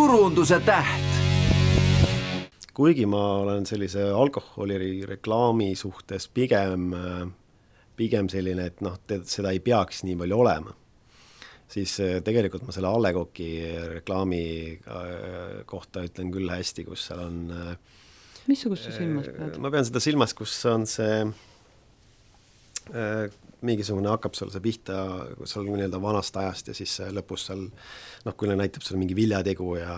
turunduse täht. Kuigi ma olen sellise alkoholi reklaami suhtes pigem selline, et seda ei peaks nii palju olema, siis tegelikult ma selle A. Le Coqi reklaami kohta ütlen küll hästi, kus seal on... Missugust sa silmas pead? Ma pean seda silmas, kus on see mingisugune hakkab seal see pihta, kus on nii-öelda vanast ajast ja siis lõpus seal, kui näitab seal mingi viljategu ja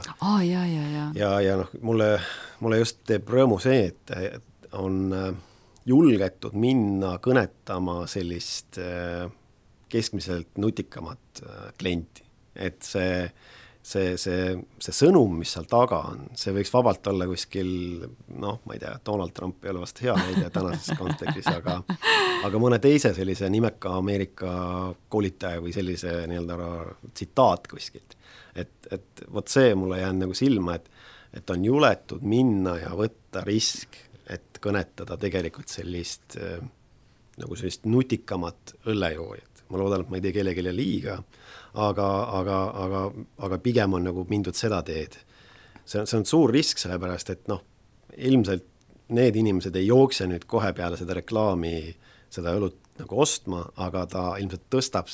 mulle just teeb rõõmu see, et on julgetud minna kõnetama sellist keskmiselt nutikamat klienti, et see sõnum, mis seal taga on, see võiks vabalt olla kuskil, ma ei tea, Donald Trump ei ole vast hea näide tänases kontekstis, aga mõne teise sellise nimeka Ameerika koolitaja või sellise nii-öelda tsitaat kuskilt. Et vot see mulle jäänud nagu silma, et on juletud minna ja võtta risk, et kõnetada tegelikult sellist nutikamat õllejoojat. Ma loodan, et ma ei tee kellelegi liiga, aga pigem on nagu mindud seda teed. See on suur risk sellepärast, et ilmselt need inimesed ei jookse nüüd kohe peale seda reklaami seda õlut nagu ostma, aga ta ilmselt tõstab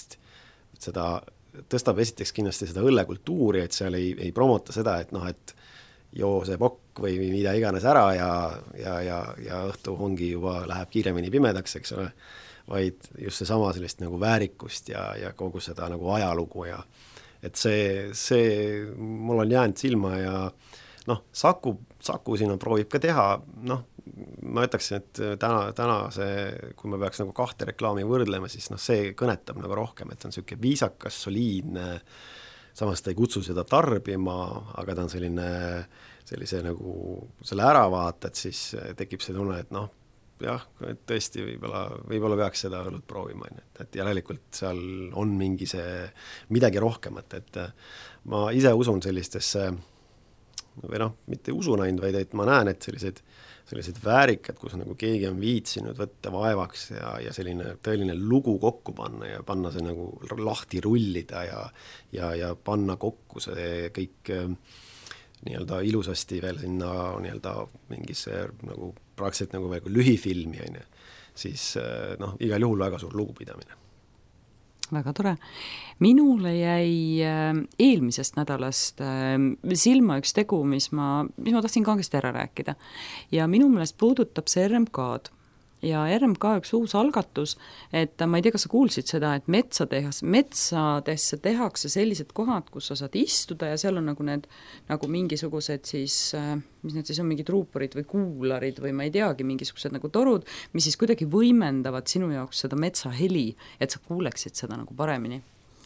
esiteks kindlasti seda õllekultuuri, et seal ei promota seda, et joo see pokk või mida iganes ära ja õhtu ongi juba läheb kiiremini pimedaks, eks ole, vaid just see sama sellist nagu väärikust ja kogu seda nagu ajalugu ja et see mul on jäänud silma ja Saku siin proovib ka teha, ma ütleksin, et täna see, kui me peaks nagu kahte reklaami võrdlema, siis see kõnetab nagu rohkem, et on selline viisakas, soliidne, samas ta ei kutsu seda tarbima, aga ta on sellise nagu selle ära vaatad, siis tekib see tunne, et jah, et tõesti võib-olla peaks seda õlut proovima, et järelikult seal on midagi rohkemat, et ma ise usun sellistesse või mitte usun ainult, vaid et ma näen, et sellised väärikad, kus nagu keegi on viitsinud võtta vaevaks ja selline tõeline lugu kokku panna ja panna see nagu lahti rullida ja panna kokku see kõik nii-öelda ilusasti veel sinna nii-öelda mingisse nagu praktiliselt nagu veel lühifilmi, siis igal juhul väga suur lugupidamine. Väga tore. Minule jäi eelmisest nädalast silma üks tegu, mis ma tahtsin kangesti ära rääkida. Ja minu meelest puudutab see RMK-d. Ja RMK üks uus algatus, et ma ei tea, kas sa kuulsid seda, et metsadesse tehakse sellised kohad, kus sa saad istuda ja seal on nagu need nagu mingisugused siis, mis need siis on, mingid ruuporid või kuularid või ma ei teagi, mingisugused nagu torud, mis siis kuidagi võimendavad sinu jaoks seda metsaheli, et sa kuuleksid seda nagu paremini.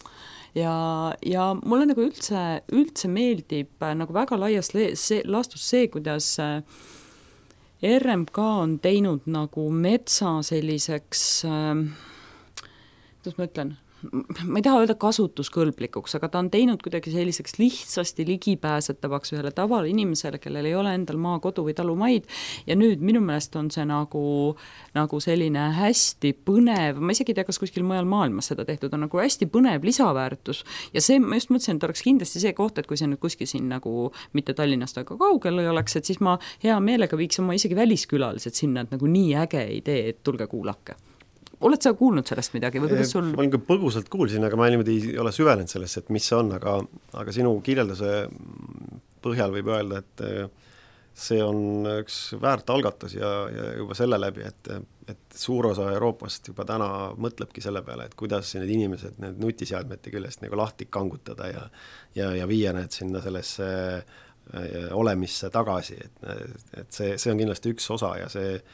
Ja mulle nagu üldse meeldib nagu väga laias laastus see, kuidas RMK on teinud nagu metsa selliseks, kuidas ma ütlen, ma ei taha öelda kasutuskõlblikuks, aga ta on teinud kuidagi selliseks lihtsasti ligipääsetavaks ühele tavale inimesele, kellel ei ole endal maakodu või talumaid ja nüüd minu meelest on see nagu selline hästi põnev, ma isegi ei tea, kas kuskil mujal maailmas seda tehtud, on nagu hästi põnev lisaväärtus ja see, ma just mõtlesin, et oleks kindlasti see koht, et kui see nüüd kuskil siin nagu mitte Tallinnast väga kaugel ei oleks, et siis ma hea meelega viiks oma isegi väliskülalised sinna, et nagu nii äge idee, et tulge kuulake. Oled sa kuulnud sellest midagi või kuidas sul... Ma olen põgusalt kuulsin, aga ma niimoodi ei ole süvelenud sellest, et mis see on, aga sinu kirjelduse põhjal võib öelda, et see on üks väärt algatus ja juba selle läbi, et suur osa Euroopast juba täna mõtlebki selle peale, et kuidas need inimesed need nutiseadmete küljest nagu lahti kangutada ja viia need sinna sellesse olemisse tagasi, et see on kindlasti üks osa ja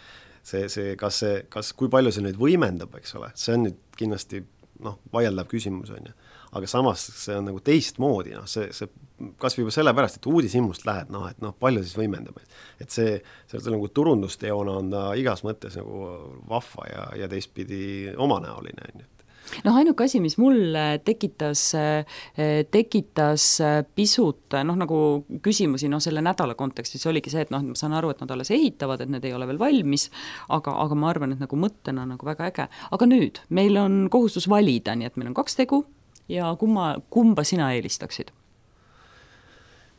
kas kui palju see nüüd võimendab, eks ole, see on nüüd kindlasti vaieldav küsimus on ju, aga samas see on nagu teistmoodi, see kas või juba sellepärast, et uudishimust lähed, et palju siis võimendab, et see nagu turundusteona on ta igas mõttes nagu vahva ja teistpidi omanäoline on ju. Ainuke asi, mis mul tekitas pisut nagu küsimusi selle nädala kontekstis oligi see, et ma saan aru, et nad alles ehitavad, et need ei ole veel valmis, aga ma arvan, et nagu mõttena nagu väga äge. Aga nüüd, meil on kohustus valida, nii et meil on 2 tegu ja kumba sina eelistaksid?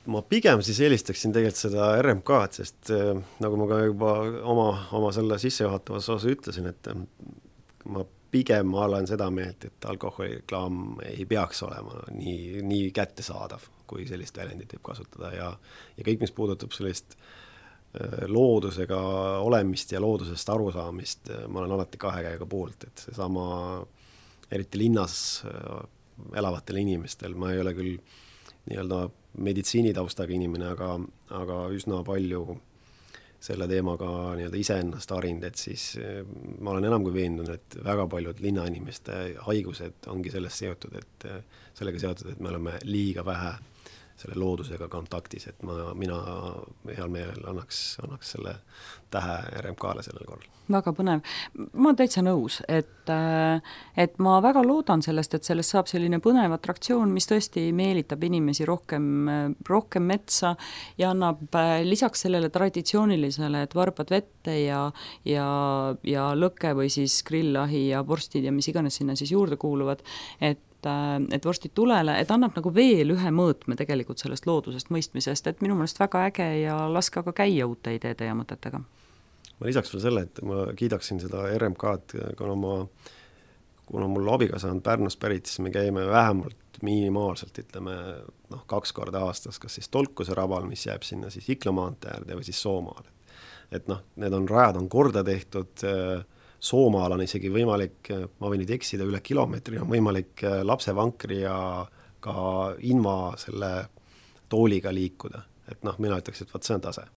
ma pigem siis eelistaksin tegelikult seda RMK-d, sest nagu ma ka juba oma selle sissejuhatavas osas ütlesin, et ma pigem olen seda meelt, et alkoholireklaam ei peaks olema nii kättesaadav, kui sellist väljendit võib kasutada ja kõik, mis puudutab sellist loodusega olemist ja loodusest arusaamist, ma olen alati kahe käega poolt, et seesama eriti linnas elavatel inimestel, ma ei ole küll nii-öelda meditsiinitaustaga inimene, aga üsna palju selle teemaga nii-öelda iseennast harinud, et siis ma olen enam kui veendunud, et väga paljud linnainimeste haigused ongi sellega seotud, et me oleme liiga vähe selle loodusega kontaktis, et mina heal meelel annaks selle tähe RMK-le sellel korral. Väga põnev. Ma olen täitsa nõus, et ma väga loodan sellest, et sellest saab selline põnev atraktsioon, mis tõesti meelitab inimesi rohkem metsa ja annab lisaks sellele traditsioonilisele, et varbad vette ja lõkke või siis grillahi ja vorstid ja mis iganes sinna siis juurde kuuluvad, et vorstid tulele, et annab nagu veel ühe mõõtme tegelikult sellest loodusest mõistmisest, et minu meelest väga äge ja laske aga käia uute ideede ja mõtetega. Ma lisaks veel selle, et ma kiidaksin seda RMK-d, kuna mul abikaasa on Pärnust pärit, siis me käime vähemalt minimaalselt, ütleme 2 korda aastas, kas siis Tolkuse rabal, mis jääb sinna siis Ikla maantee äärde või siis Soomaal. Et need rajad on korda tehtud, Soomaal on isegi võimalik, ma võin nüüd eksida, üle kilomeetri on võimalik lapsevankri ja ka inva selle tooliga liikuda. Et mina ütleks, et see on tase.